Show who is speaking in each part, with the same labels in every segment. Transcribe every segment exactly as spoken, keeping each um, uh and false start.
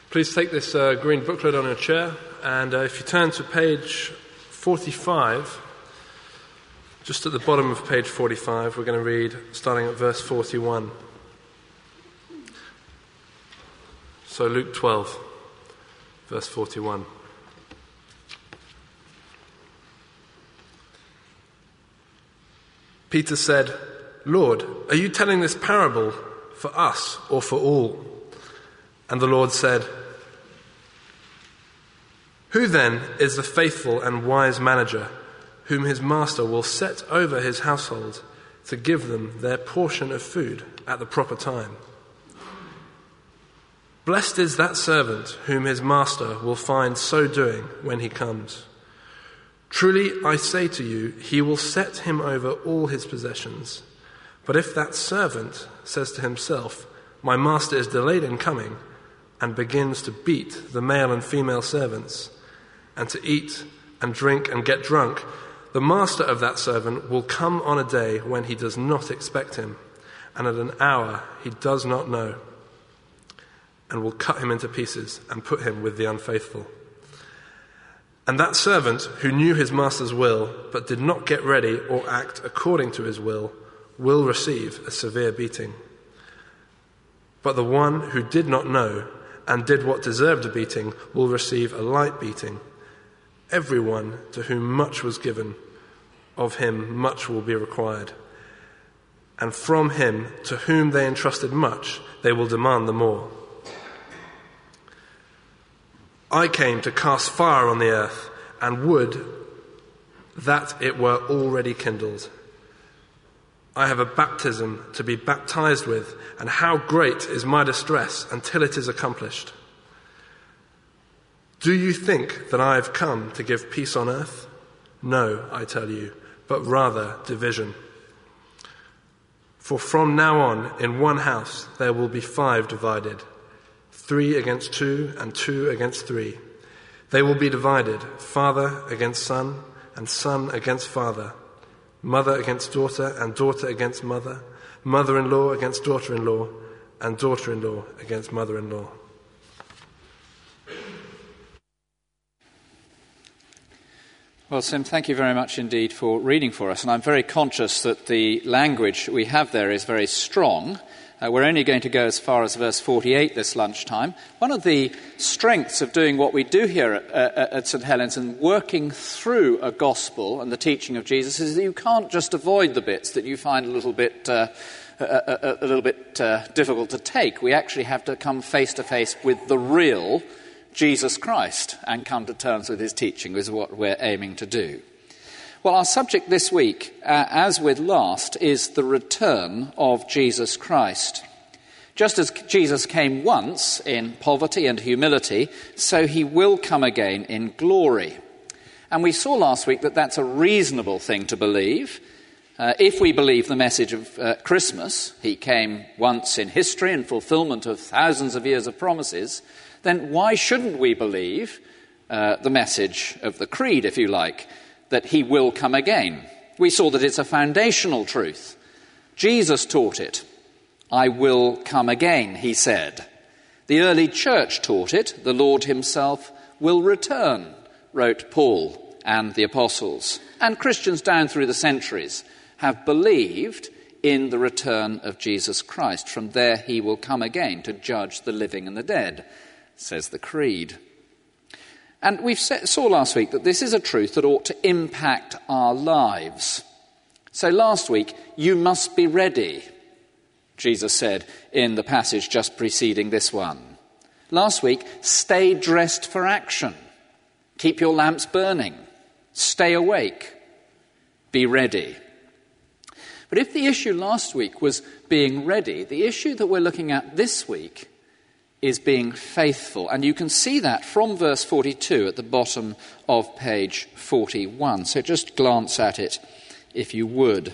Speaker 1: Please take this uh, green booklet on your chair, and uh, if you turn to page forty-five, just at the bottom of page forty-five, we're going to read starting at verse forty-one. So Luke twelve, verse forty-one. Peter said, "Lord, are you telling this parable for us or for all?" And the Lord said, "Who then is the faithful and wise manager, whom his master will set over his household to give them their portion of food at the proper time? Blessed is that servant whom his master will find so doing when he comes. Truly I say to you, he will set him over all his possessions. But if that servant says to himself, 'My master is delayed in coming,' and begins to beat the male and female servants, and to eat and drink and get drunk, the master of that servant will come on a day when he does not expect him, and at an hour he does not know, and will cut him into pieces and put him with the unfaithful. And that servant who knew his master's will, but did not get ready or act according to his will, will receive a severe beating. But the one who did not know and did what deserved a beating will receive a light beating. Everyone to whom much was given, of him much will be required. And from him to whom they entrusted much, they will demand the more. I came to cast fire on the earth, and would that it were already kindled. I have a baptism to be baptized with, and how great is my distress until it is accomplished. Do you think that I have come to give peace on earth? No, I tell you, but rather division. For from now on, in one house there will be five divided, three against two, and two against three. They will be divided, father against son, and son against father, mother against daughter, and daughter against mother, mother-in-law against daughter-in-law, and daughter-in-law against mother-in-law."
Speaker 2: Well, Sim, thank you very much indeed for reading for us, and I'm very conscious that the language we have there is very strong. Uh, we're only going to go as far as verse forty-eight this lunchtime. One of the strengths of doing what we do here at, uh, at St Helens and working through a gospel and the teaching of Jesus is that you can't just avoid the bits that you find a little bit uh, a, a, a little bit uh, difficult to take. We actually have to come face to face with the real Jesus Christ and come to terms with his teaching, is what we're aiming to do. Well, our subject this week, uh, as with last, is the return of Jesus Christ. Just as Jesus came once in poverty and humility, so he will come again in glory. And we saw last week that that's a reasonable thing to believe. Uh, if we believe the message of uh, Christmas, he came once in history in fulfillment of thousands of years of promises, then why shouldn't we believe uh, the message of the creed, if you like, that he will come again? We saw that it's a foundational truth. Jesus taught it. I will come again, he said. The early church taught it. The Lord himself will return, wrote Paul and the apostles. And Christians down through the centuries have believed in the return of Jesus Christ. From there he will come again to judge the living and the dead, says the creed. And we saw last week that this is a truth that ought to impact our lives. So last week, you must be ready, Jesus said in the passage just preceding this one. Last week, stay dressed for action. Keep your lamps burning. Stay awake. Be ready. But if the issue last week was being ready, the issue that we're looking at this week is being faithful. And you can see that from verse forty-two at the bottom of page forty-one. So just glance at it if you would.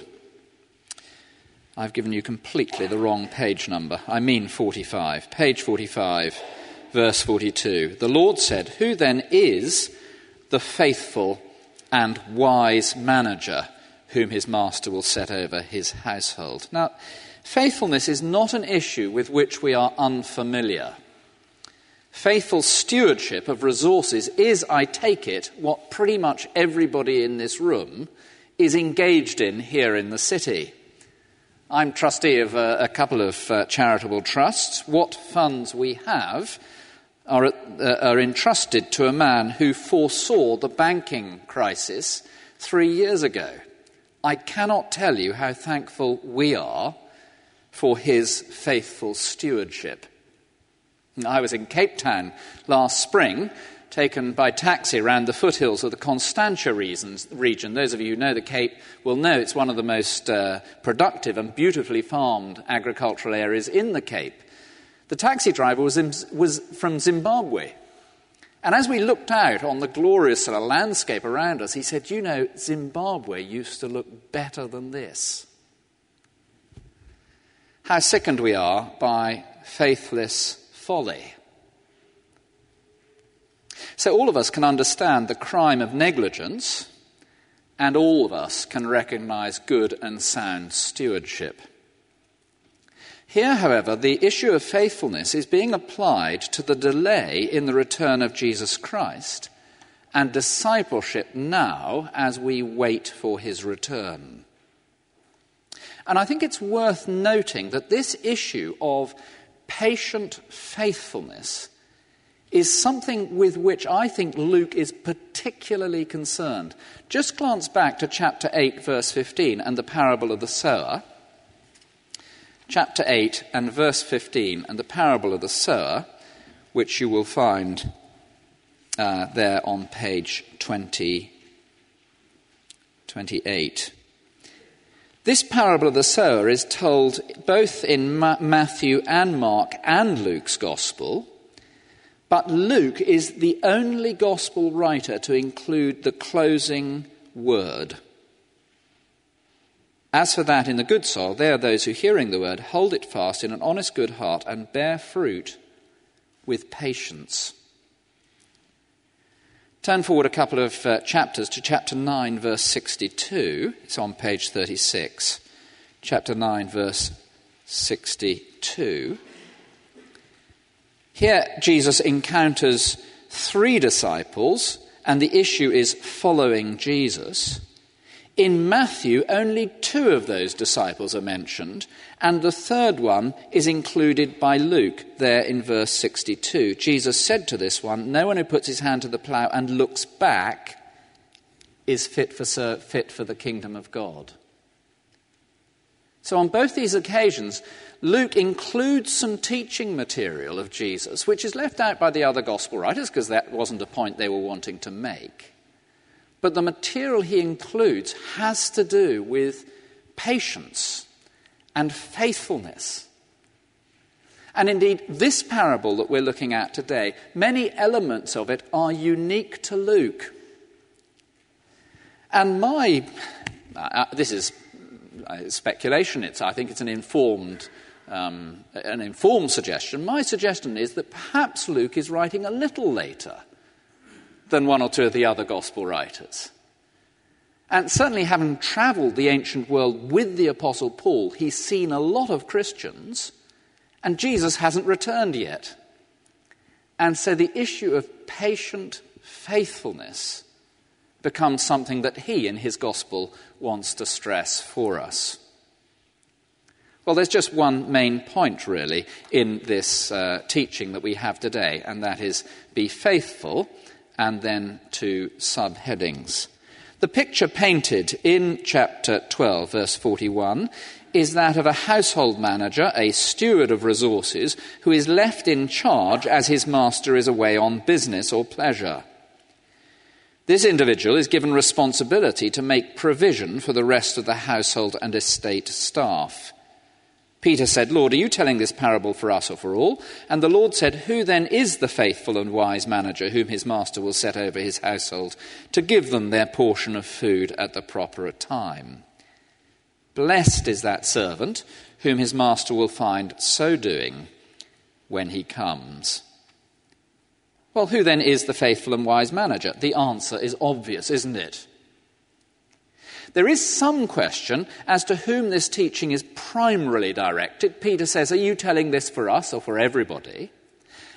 Speaker 2: I've given you completely the wrong page number. I mean forty-five. Page forty-five, verse forty-two. The Lord said, "Who then is the faithful and wise manager whom his master will set over his household?" Now, faithfulness is not an issue with which we are unfamiliar. faithful stewardship of resources is, I take it, what pretty much everybody in this room is engaged in here in the city. I'm trustee of a, a couple of uh, charitable trusts. What funds we have are, uh, are entrusted to a man who foresaw the banking crisis three years ago. I cannot tell you how thankful we are for his faithful stewardship. I was in Cape Town last spring, taken by taxi around the foothills of the Constantia region. Those of you who know the Cape will know it's one of the most uh, productive and beautifully farmed agricultural areas in the Cape. The taxi driver was, in, was from Zimbabwe. And as we looked out on the glorious sort of landscape around us, he said, you know, Zimbabwe used to look better than this. How sickened we are by faithless folly. So all of us can understand the crime of negligence, and all of us can recognize good and sound stewardship. Here, however, the issue of faithfulness is being applied to the delay in the return of Jesus Christ and discipleship now as we wait for his return. And I think it's worth noting that this issue of patient faithfulness is something with which I think Luke is particularly concerned. Just glance back to chapter eight, verse fifteen, and the parable of the sower. Chapter eight and verse fifteen, and the parable of the sower, which you will find uh, there on page twenty, twenty-eight. This parable of the sower is told both in Ma- Matthew and Mark and Luke's gospel, but Luke is the only gospel writer to include the closing word. As for that in the good soil, they are those who, hearing the word, hold it fast in an honest good heart and bear fruit with patience. Turn forward a couple of uh, chapters to chapter nine, verse sixty-two. It's on page thirty-six. Chapter nine, verse sixty-two. Here Jesus encounters three disciples, and the issue is following Jesus. In Matthew, only two of those disciples are mentioned, and the third one is included by Luke there in verse sixty-two. Jesus said to this one, "No one who puts his hand to the plough and looks back is fit for, fit for the kingdom of God." So on both these occasions, Luke includes some teaching material of Jesus, which is left out by the other gospel writers because that wasn't a point they were wanting to make. But the material he includes has to do with patience and faithfulness. And indeed, this parable that we're looking at today, many elements of it are unique to Luke. And my, uh, this is uh, speculation, it's, I think it's an informed, um, an informed suggestion. My suggestion is that perhaps Luke is writing a little later than one or two of the other gospel writers. And certainly having travelled the ancient world with the Apostle Paul, he's seen a lot of Christians, and Jesus hasn't returned yet. And so the issue of patient faithfulness becomes something that he, in his gospel, wants to stress for us. Well, there's just one main point, really, in this uh, teaching that we have today, and that is be faithful, and then two subheadings. The picture painted in chapter twelve, verse forty-one, is that of a household manager, a steward of resources, who is left in charge as his master is away on business or pleasure. This individual is given responsibility to make provision for the rest of the household and estate staff. Peter said, "Lord, are you telling this parable for us or for all?" And the Lord said, "Who then is the faithful and wise manager whom his master will set over his household to give them their portion of food at the proper time? Blessed is that servant whom his master will find so doing when he comes." Well, who then is the faithful and wise manager? The answer is obvious, isn't it? There is some question as to whom this teaching is primarily directed. Peter says, "Are you telling this for us or for everybody?"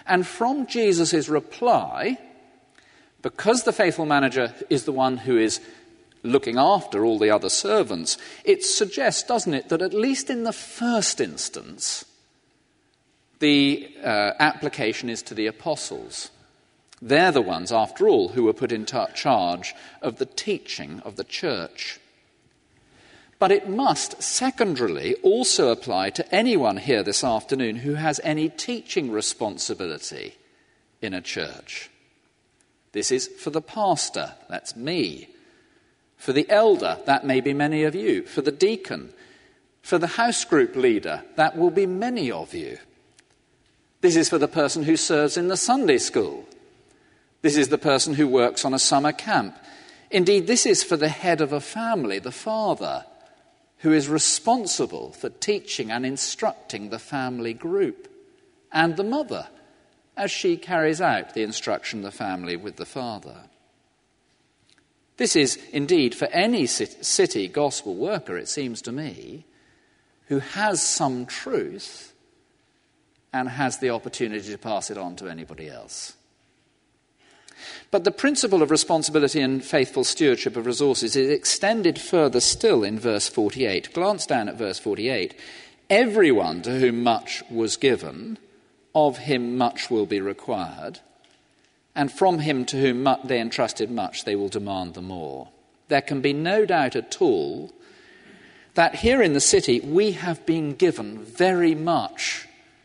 Speaker 2: And from Jesus' reply, because the faithful manager is the one who is looking after all the other servants, it suggests, doesn't it, that at least in the first instance, the uh, application is to the apostles. They're the ones, after all, who were put in t- charge of the teaching of the church. But it must, secondarily, also apply to anyone here this afternoon who has any teaching responsibility in a church. This is for the pastor, that's me. For the elder, that may be many of you. For the deacon. For the house group leader, that will be many of you. This is for the person who serves in the Sunday school. This is the person who works on a summer camp. Indeed, this is for the head of a family, the father, who is responsible for teaching and instructing the family group, and the mother, as she carries out the instruction of the family with the father. This is indeed for any city gospel worker, it seems to me, who has some truth and has the opportunity to pass it on to anybody else. But the principle of responsibility and faithful stewardship of resources is extended further still in verse forty-eight. Glance down at verse forty-eight. Everyone to whom much was given, of him much will be required, and from him to whom they entrusted much, they will demand the more. There can be no doubt at all that here in the city we have been given very much.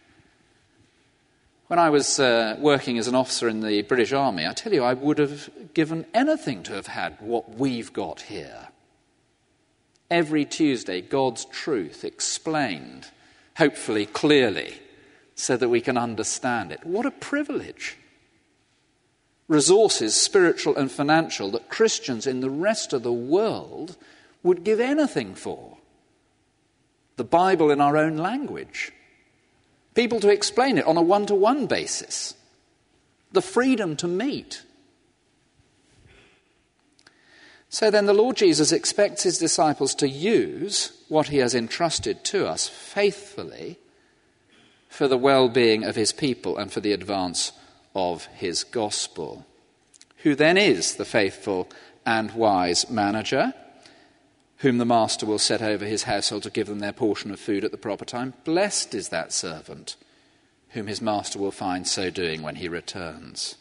Speaker 2: When I was uh, working as an officer in the British Army, I tell you, I would have given anything to have had what we've got here. Every Tuesday, God's truth explained, hopefully clearly, so that we can understand it. What a privilege. Resources, spiritual and financial, that Christians in the rest of the world would give anything for. The Bible in our own language. People to explain it on a one-to-one basis. The freedom to meet. So then the Lord Jesus expects his disciples to use what he has entrusted to us faithfully for the well-being of his people and for the advance of his gospel. Who then is the faithful and wise manager, whom the master will set over his household to give them their portion of food at the proper time? Blessed is that servant, whom his master will find so doing when he returns.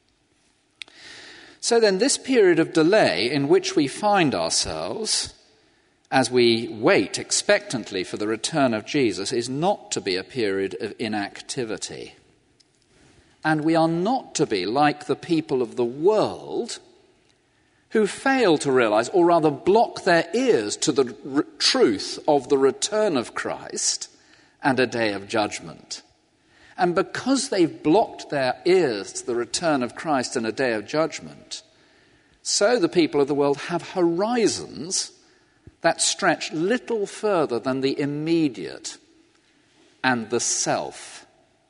Speaker 2: So then, this period of delay in which we find ourselves as we wait expectantly for the return of Jesus is not to be a period of inactivity. And we are not to be like the people of the world who fail to realize, or rather block their ears to the r- truth of the return of Christ and a day of judgment. And because they've blocked their ears to the return of Christ and a day of judgment, so the people of the world have horizons that stretch little further than the immediate and the self.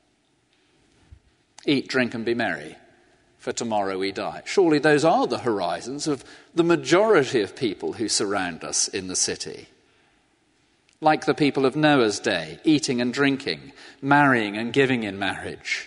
Speaker 2: Eat, drink, and be merry, for tomorrow we die. Surely those are the horizons of the majority of people who surround us in the city. Like the people of Noah's day, eating and drinking, marrying and giving in marriage.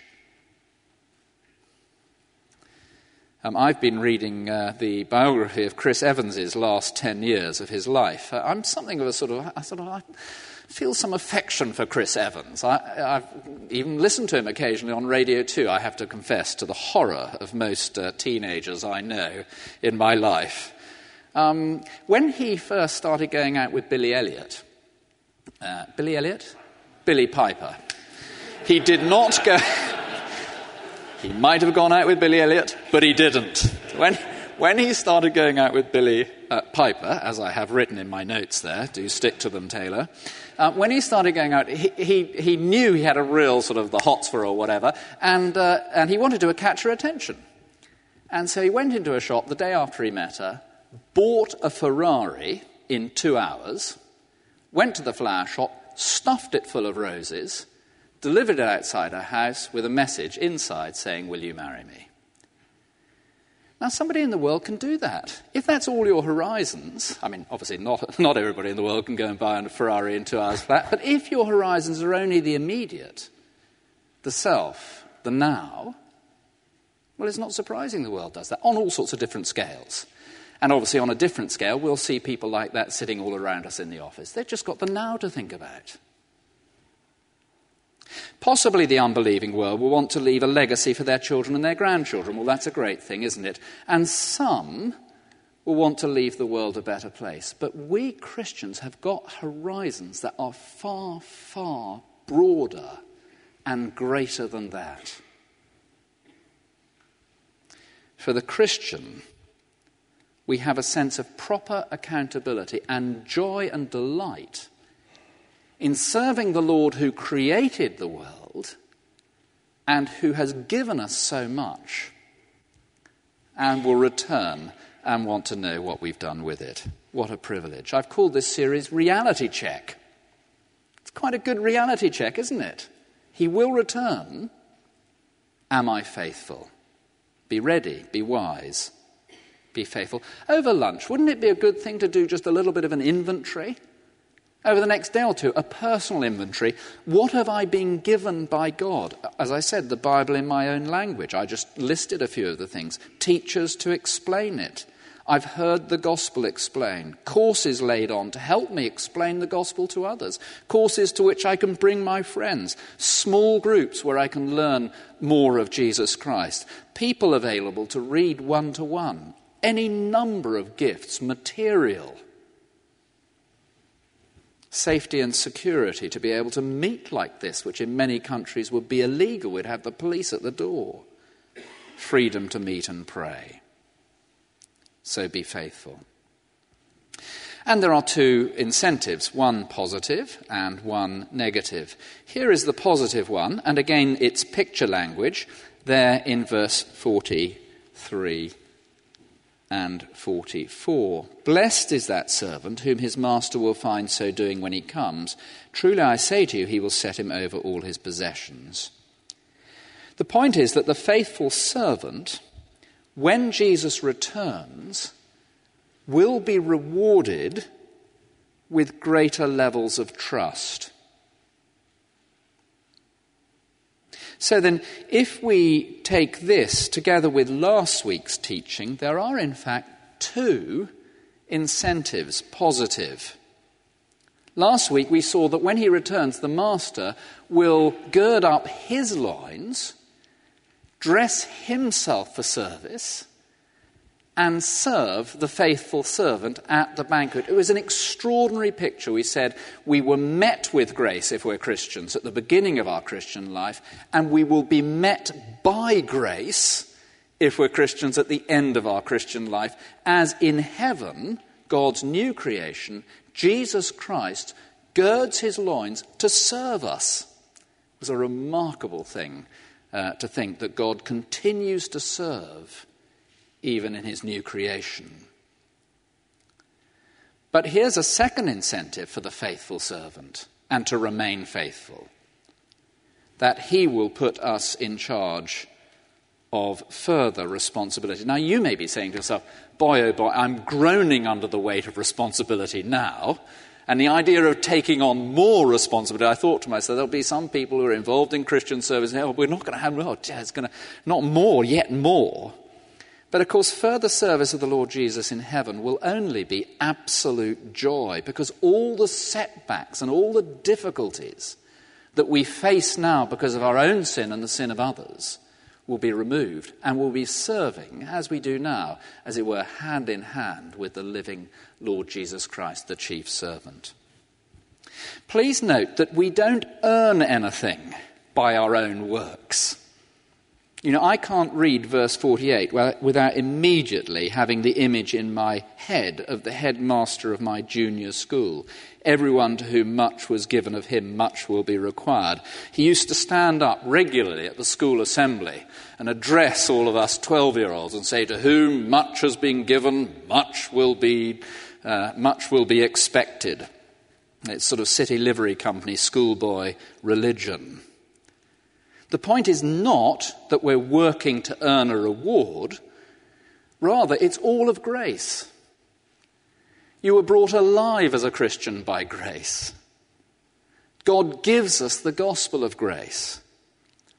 Speaker 2: Um, I've been reading uh, the biography of Chris Evans's last ten years of his life. Uh, I'm something of a sort of, I sort of, I feel some affection for Chris Evans. I, I've even listened to him occasionally on Radio two, I have to confess, to the horror of most uh, teenagers I know in my life. Um, when he first started going out with Billy Elliot, uh, Billy Elliot? Billy Piper. He did not go... He might have gone out with Billy Elliot, but he didn't. When, when he started going out with Billy uh, Piper, as I have written in my notes there, do stick to them, Taylor, uh, when he started going out, he, he, he knew he had a real sort of the hots for or whatever, and, uh, and he wanted to catch her attention. And so he went into a shop the day after he met her, bought a Ferrari in two hours, went to the flower shop, stuffed it full of roses, delivered it outside her house with a message inside saying, "Will you marry me?" Now, somebody in the world can do that. If that's all your horizons, I mean, obviously not, not everybody in the world can go and buy a Ferrari in two hours flat, but if your horizons are only the immediate, the self, the now, well, it's not surprising the world does that on all sorts of different scales. And obviously on a different scale, we'll see people like that sitting all around us in the office. They've just got the now to think about. Possibly the unbelieving world will want to leave a legacy for their children and their grandchildren. Well, that's a great thing, isn't it? And some will want to leave the world a better place. But we Christians have got horizons that are far, far broader and greater than that. For the Christian, we have a sense of proper accountability and joy and delight in serving the Lord who created the world and who has given us so much and will return and want to know what we've done with it. What a privilege. I've called this series Reality Check. It's quite a good reality check, isn't it? He will return. Am I faithful? Be ready, be wise, be faithful. Over lunch, wouldn't it be a good thing to do just a little bit of an inventory? Over the next day or two, a personal inventory. What have I been given by God? As I said, the Bible in my own language. I just listed a few of the things. Teachers to explain it. I've heard the gospel explained. Courses laid on to help me explain the gospel to others. Courses to which I can bring my friends. Small groups where I can learn more of Jesus Christ. People available to read one-to-one. Any number of gifts, material. Safety and security to be able to meet like this, which in many countries would be illegal. We'd have the police at the door. Freedom to meet and pray. So be faithful. And there are two incentives, one positive and one negative. Here is the positive one, and again it's picture language, there in verse forty-three and forty-four. Blessed is that servant whom his master will find so doing when he comes. Truly I say to you, he will set him over all his possessions. The point is that the faithful servant, when Jesus returns, will be rewarded with greater levels of trust. So then, if we take this together with last week's teaching, there are in fact two incentives, positive. Last week we saw that when he returns, the master will gird up his loins, dress himself for service, and serve the faithful servant at the banquet. It was an extraordinary picture. We said we were met with grace if we're Christians at the beginning of our Christian life, and we will be met by grace if we're Christians at the end of our Christian life, as in heaven, God's new creation, Jesus Christ girds his loins to serve us. It was a remarkable thing uh, to think that God continues to serve even in his new creation. But here's a second incentive for the faithful servant, and to remain faithful, that he will put us in charge of further responsibility. Now, you may be saying to yourself, boy, oh boy, I'm groaning under the weight of responsibility now, and the idea of taking on more responsibility, I thought to myself, there'll be some people who are involved in Christian service, and oh, we're not going to have, oh, it's going to, not more, yet more. But of course, further service of the Lord Jesus in heaven will only be absolute joy, because all the setbacks and all the difficulties that we face now because of our own sin and the sin of others will be removed, and we'll be serving, as we do now, as it were, hand in hand with the living Lord Jesus Christ, the chief servant. Please note that we don't earn anything by our own works. You know, I can't read verse forty-eight without immediately having the image in my head of the headmaster of my junior school. Everyone to whom much was given of him, much will be required. He used to stand up regularly at the school assembly and address all of us twelve-year-olds and say, to whom much has been given, much will be, uh, much will be expected. It's sort of city livery company, schoolboy religion. The point is not that we're working to earn a reward. Rather, it's all of grace. You were brought alive as a Christian by grace. God gives us the gospel of grace.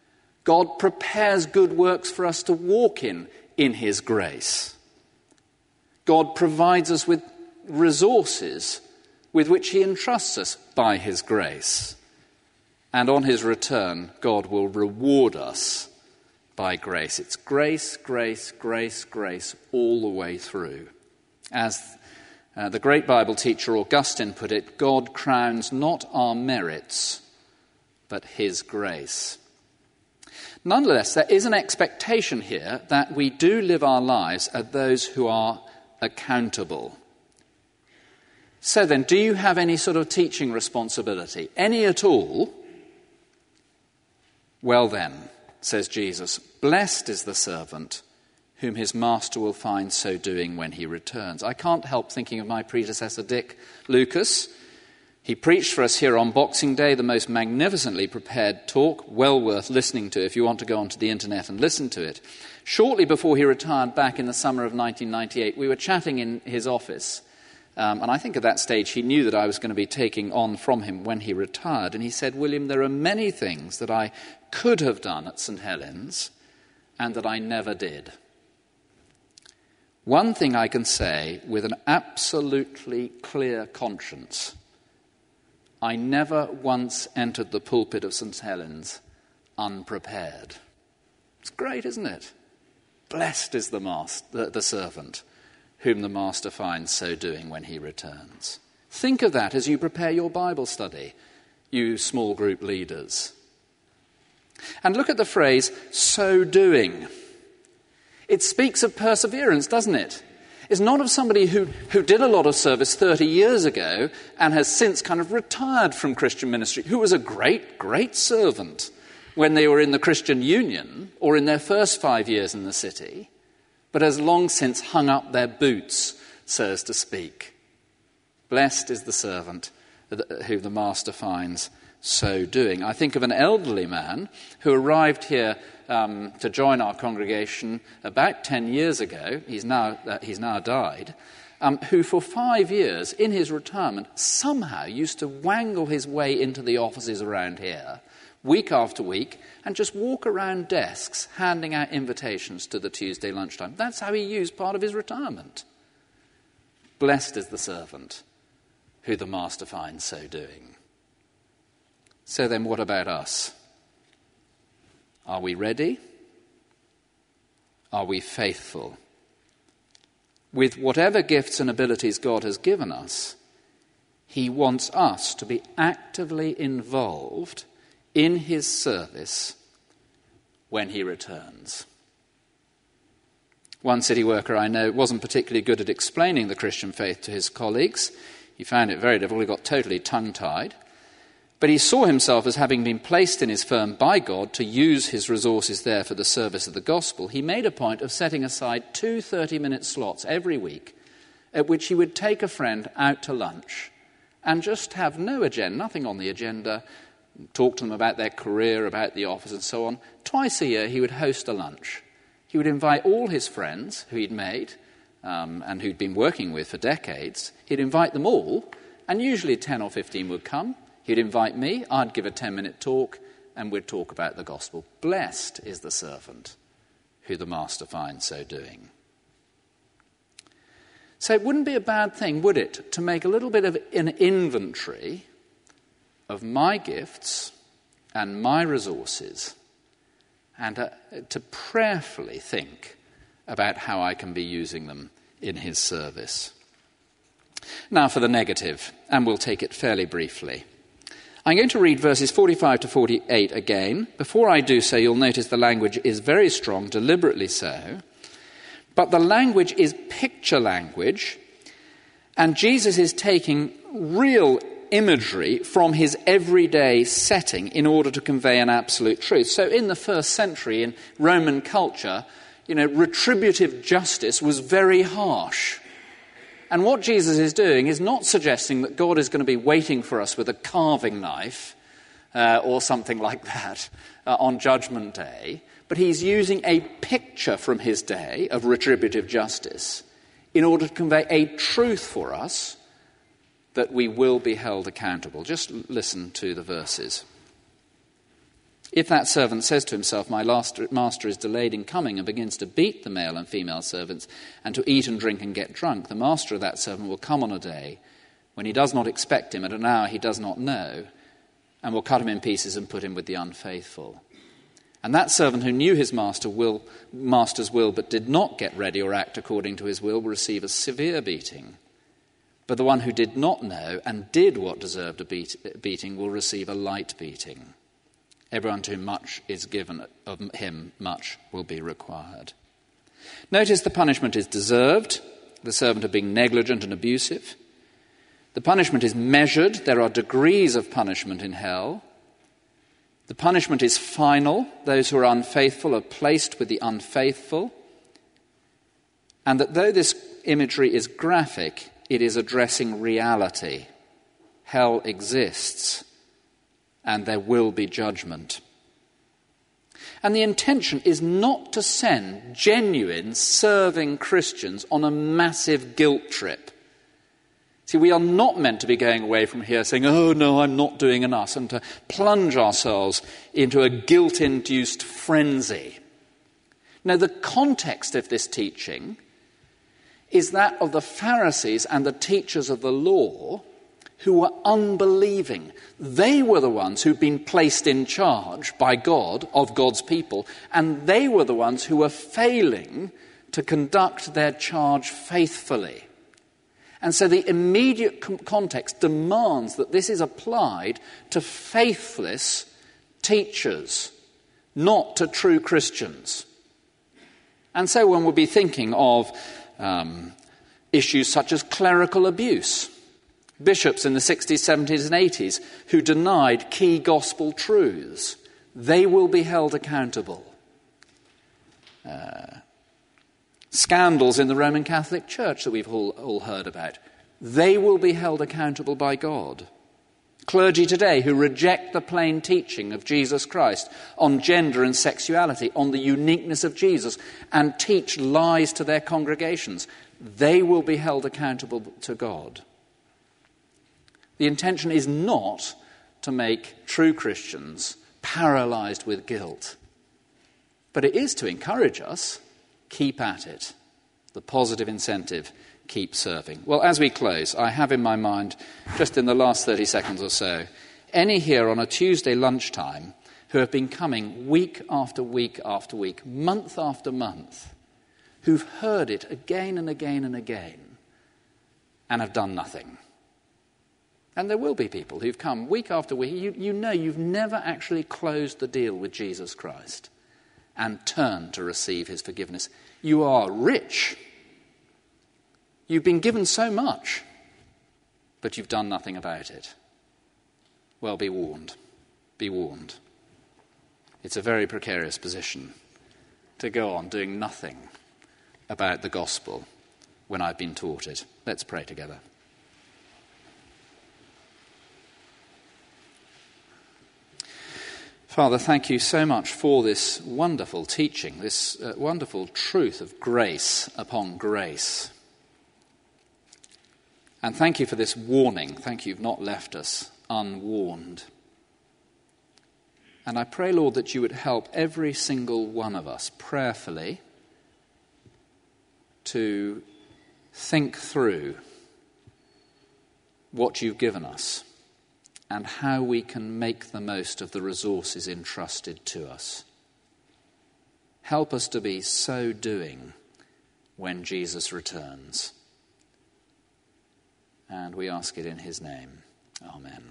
Speaker 2: God prepares good works for us to walk in, in his grace. God provides us with resources with which he entrusts us by his grace. And on his return, God will reward us by grace. It's grace, grace, grace, grace all the way through. As uh, the great Bible teacher Augustine put it, God crowns not our merits, but his grace. Nonetheless, there is an expectation here that we do live our lives as those who are accountable. So then, do you have any sort of teaching responsibility? Any at all? Well then, says Jesus, blessed is the servant whom his master will find so doing when he returns. I can't help thinking of my predecessor, Dick Lucas. He preached for us here on Boxing Day, the most magnificently prepared talk, well worth listening to if you want to go onto the internet and listen to it. Shortly before he retired back in the summer of nineteen ninety-eight, we were chatting in his office, um, and I think at that stage he knew that I was going to be taking on from him when he retired, and he said, William, there are many things that I could have done at St Helens and that I never did. One thing I can say with an absolutely clear conscience: I never once entered the pulpit of St Helens unprepared. It's great, isn't it? Blessed is the, master, the, the servant whom the master finds so doing when he returns. Think of that as you prepare your Bible study, you small group leaders. And look at the phrase, so doing. It speaks of perseverance, doesn't it? It's not of somebody who, who did a lot of service thirty years ago and has since kind of retired from Christian ministry, who was a great, great servant when they were in the Christian Union or in their first five years in the city, but has long since hung up their boots, so as to speak. Blessed is the servant who the master finds so doing. I think of an elderly man who arrived here um, to join our congregation about ten years ago. He's now, uh, he's now died. Um, who for five years in his retirement somehow used to wangle his way into the offices around here week after week and just walk around desks handing out invitations to the Tuesday lunchtime. That's how he used part of his retirement. Blessed is the servant who the master finds so doing. So then what about us? Are we ready? Are we faithful? With whatever gifts and abilities God has given us, he wants us to be actively involved in his service when he returns. One city worker I know wasn't particularly good at explaining the Christian faith to his colleagues. He found it very difficult. He got totally tongue-tied. But he saw himself as having been placed in his firm by God to use his resources there for the service of the gospel. He made a point of setting aside two thirty-minute slots every week at which he would take a friend out to lunch and just have no agenda, nothing on the agenda, talk to them about their career, about the office and so on. Twice a year he would host a lunch. He would invite all his friends who he'd made um, and who'd been working with for decades. He'd invite them all, and usually ten or fifteen would come. He'd invite me, I'd give a ten-minute talk, and we'd talk about the gospel. Blessed is the servant who the master finds so doing. So it wouldn't be a bad thing, would it, to make a little bit of an inventory of my gifts and my resources and to, to prayerfully think about how I can be using them in his service. Now for the negative, and we'll take it fairly briefly. I'm going to read verses forty-five to forty-eight again. Before I do so, you'll notice the language is very strong, deliberately so. But the language is picture language, and Jesus is taking real imagery from his everyday setting in order to convey an absolute truth. So in the first century, in Roman culture, you know, retributive justice was very harsh. And what Jesus is doing is not suggesting that God is going to be waiting for us with a carving knife uh, or something like that uh, on Judgment Day, but he's using a picture from his day of retributive justice in order to convey a truth for us that we will be held accountable. Just listen to the verses. If that servant says to himself, my master is delayed in coming, and begins to beat the male and female servants and to eat and drink and get drunk, the master of that servant will come on a day when he does not expect him, at an hour he does not know, and will cut him in pieces and put him with the unfaithful. And that servant who knew his master will, master's will but did not get ready or act according to his will will receive a severe beating. But the one who did not know and did what deserved a beat, beating will receive a light beating. Everyone to whom much is given of him, much will be required. Notice the punishment is deserved, the servant of being negligent and abusive. The punishment is measured. There are degrees of punishment in hell. The punishment is final. Those who are unfaithful are placed with the unfaithful. And that though this imagery is graphic, it is addressing reality. Hell exists, and there will be judgment. And the intention is not to send genuine, serving Christians on a massive guilt trip. See, we are not meant to be going away from here saying, oh, no, I'm not doing enough, and to plunge ourselves into a guilt-induced frenzy. No, the context of this teaching is that of the Pharisees and the teachers of the law who were unbelieving. They were the ones who'd been placed in charge by God of God's people, and they were the ones who were failing to conduct their charge faithfully. And so the immediate com- context demands that this is applied to faithless teachers, not to true Christians. And so one would be thinking of um, issues such as clerical abuse. Bishops in the sixties, seventies and eighties who denied key gospel truths, they will be held accountable. Uh, scandals in the Roman Catholic Church that we've all, all heard about, they will be held accountable by God. Clergy today who reject the plain teaching of Jesus Christ on gender and sexuality, on the uniqueness of Jesus, and teach lies to their congregations, they will be held accountable to God. The intention is not to make true Christians paralyzed with guilt, but it is to encourage us, keep at it. The positive incentive, keep serving. Well, as we close, I have in my mind, just in the last thirty seconds or so, any here on a Tuesday lunchtime who have been coming week after week after week, month after month, who've heard it again and again and again and have done nothing. And there will be people who've come week after week. You, you know you've never actually closed the deal with Jesus Christ and turned to receive his forgiveness. You are rich. You've been given so much, but you've done nothing about it. Well, be warned. Be warned. It's a very precarious position to go on doing nothing about the gospel when I've been taught it. Let's pray together. Father, thank you so much for this wonderful teaching, this uh, wonderful truth of grace upon grace. And thank you for this warning. Thank you you've not left us unwarned. And I pray, Lord, that you would help every single one of us prayerfully to think through what you've given us and how we can make the most of the resources entrusted to us. Help us to be so doing when Jesus returns. And we ask it in his name. Amen.